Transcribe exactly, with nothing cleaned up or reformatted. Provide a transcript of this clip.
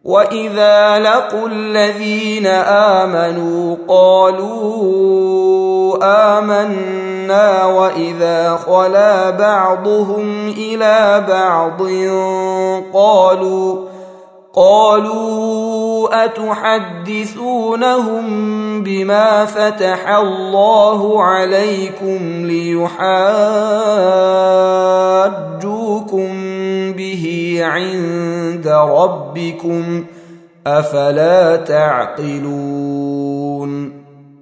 وإذا لقوا الذين آمنوا قالوا آمنا وإذا خلا بعضهم إلى بعض قالوا قالوا أتحدثونهم بما فتح الله عليكم ليحاجوكم به عند ربكم أفلا تعقلون